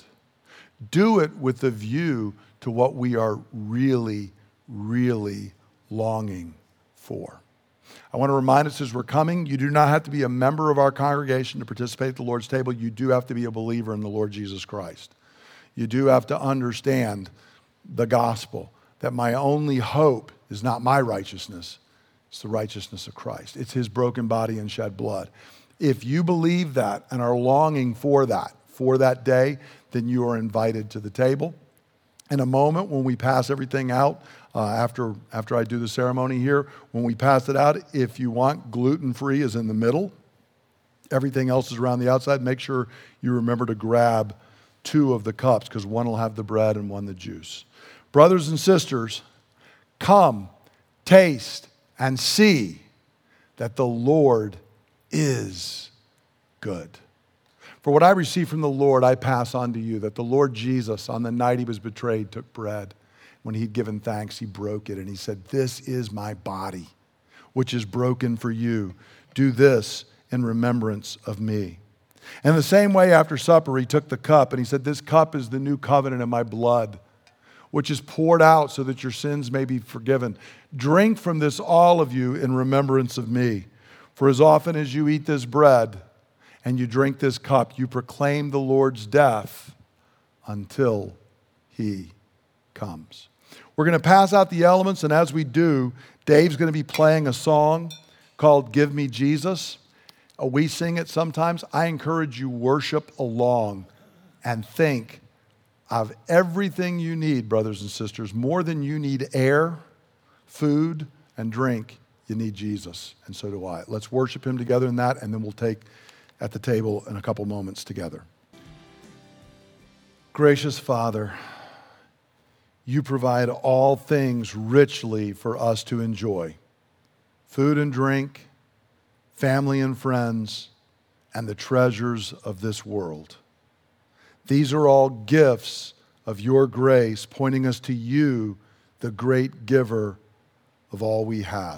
Do it with a view to what we are really, really longing for. I want to remind us as we're coming, you do not have to be a member of our congregation to participate at the Lord's table. You do have to be a believer in the Lord Jesus Christ. You do have to understand the gospel, that my only hope is not my righteousness, it's the righteousness of Christ. It's his broken body and shed blood. If you believe that and are longing for that, for that day, then you are invited to the table. In a moment, when we pass everything out, uh, after, after I do the ceremony here, when we pass it out, if you want, gluten-free is in the middle. Everything else is around the outside. Make sure you remember to grab two of the cups, because one will have the bread and one the juice. Brothers and sisters, come, taste, and see that the Lord is good. For what I received from the Lord, I pass on to you, that the Lord Jesus, on the night he was betrayed, took bread. When he'd given thanks, he broke it, and he said, "This is my body, which is broken for you. Do this in remembrance of me." And the same way, after supper, he took the cup, and he said, "This cup is the new covenant in my blood, which is poured out so that your sins may be forgiven. Drink from this, all of you, in remembrance of me. For as often as you eat this bread and you drink this cup, you proclaim the Lord's death until he comes." We're going to pass out the elements, and as we do, Dave's going to be playing a song called "Give Me Jesus." Uh, we sing it sometimes. I encourage you, worship along and think of everything you need, brothers and sisters. More than you need air, food, and drink, you need Jesus, and so do I. Let's worship him together in that, and then we'll take at the table in a couple moments together. Gracious Father, you provide all things richly for us to enjoy. Food and drink, family and friends, and the treasures of this world. These are all gifts of your grace, pointing us to you, the great giver of all we have.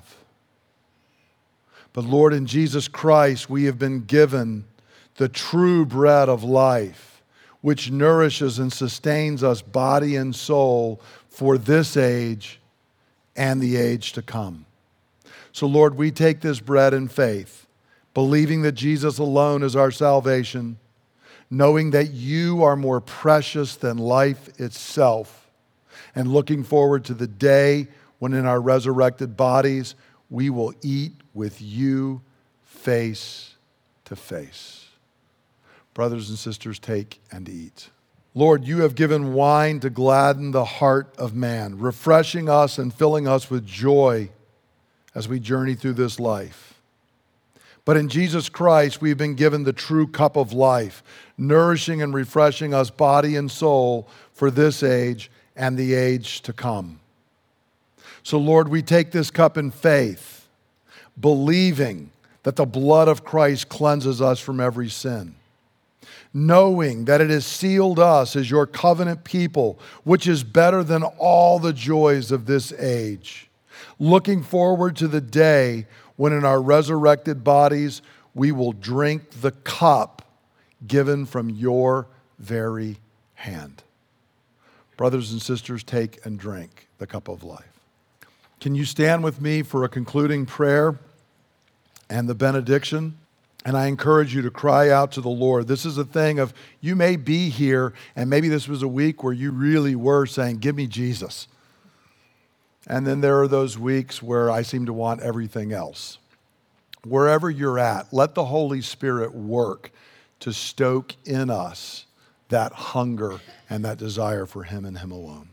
But Lord, in Jesus Christ, we have been given the true bread of life, which nourishes and sustains us body and soul for this age and the age to come. So Lord, we take this bread in faith, believing that Jesus alone is our salvation, knowing that you are more precious than life itself, and looking forward to the day when in our resurrected bodies, we will eat with you face to face. Brothers and sisters, take and eat. Lord, you have given wine to gladden the heart of man, refreshing us and filling us with joy as we journey through this life. But in Jesus Christ, we've been given the true cup of life, nourishing and refreshing us body and soul for this age and the age to come. So Lord, we take this cup in faith, believing that the blood of Christ cleanses us from every sin, knowing that it has sealed us as your covenant people, which is better than all the joys of this age, looking forward to the day when in our resurrected bodies we will drink the cup given from your very hand. Brothers and sisters, take and drink the cup of life. Can you stand with me for a concluding prayer and the benediction? And I encourage you to cry out to the Lord. This is a thing of, you may be here, and maybe this was a week where you really were saying, "Give me Jesus." And then there are those weeks where I seem to want everything else. Wherever you're at, let the Holy Spirit work to stoke in us that hunger and that desire for him and him alone.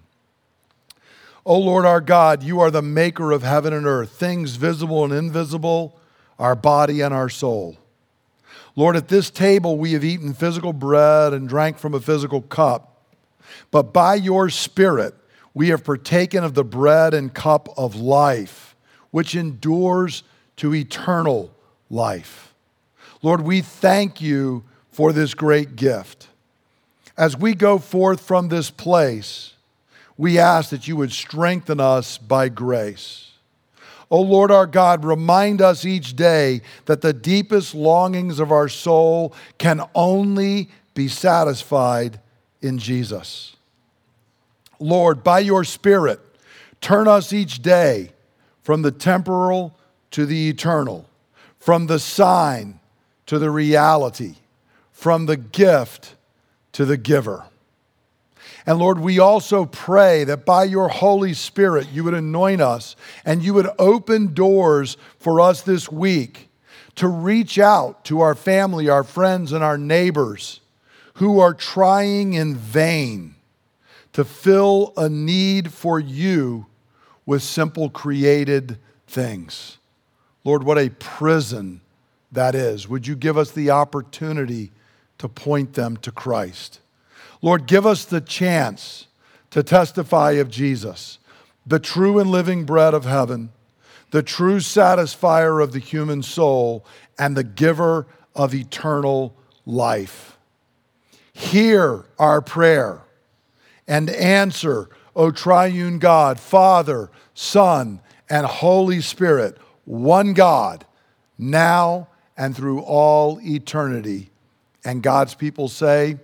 O Lord our God, you are the maker of heaven and earth, things visible and invisible, our body and our soul. Lord, at this table we have eaten physical bread and drank from a physical cup, but by your Spirit we have partaken of the bread and cup of life, which endures to eternal life. Lord, we thank you for this great gift. As we go forth from this place, we ask that you would strengthen us by grace. O Lord our God, remind us each day that the deepest longings of our soul can only be satisfied in Jesus. Lord, by your Spirit, turn us each day from the temporal to the eternal, from the sign to the reality, from the gift to the giver. And Lord, we also pray that by your Holy Spirit, you would anoint us and you would open doors for us this week to reach out to our family, our friends, and our neighbors who are trying in vain to fill a need for you with simple created things. Lord, what a prison that is. Would you give us the opportunity to point them to Christ? Lord, give us the chance to testify of Jesus, the true and living bread of heaven, the true satisfier of the human soul, and the giver of eternal life. Hear our prayer and answer, O triune God, Father, Son, and Holy Spirit, one God, now and through all eternity. And God's people say,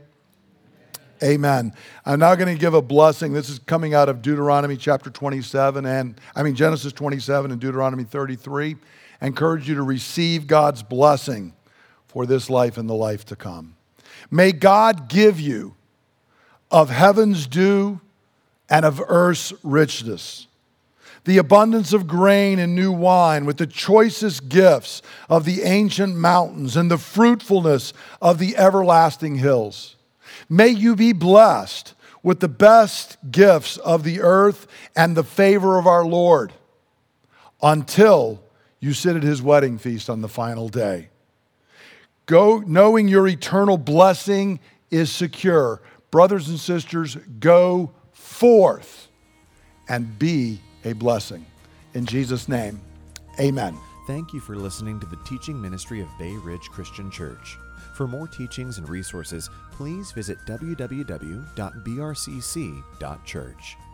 amen. I'm now going to give a blessing. This is coming out of Deuteronomy chapter twenty-seven, and I mean Genesis twenty-seven and Deuteronomy thirty-three. I encourage you to receive God's blessing for this life and the life to come. May God give you of heaven's dew and of earth's richness, the abundance of grain and new wine with the choicest gifts of the ancient mountains and the fruitfulness of the everlasting hills. May you be blessed with the best gifts of the earth and the favor of our Lord until you sit at his wedding feast on the final day. Go knowing your eternal blessing is secure. Brothers and sisters, go forth and be a blessing. In Jesus' name, amen. Thank you for listening to the teaching ministry of Bay Ridge Christian Church. For more teachings and resources, please visit w w w dot b r c c dot church.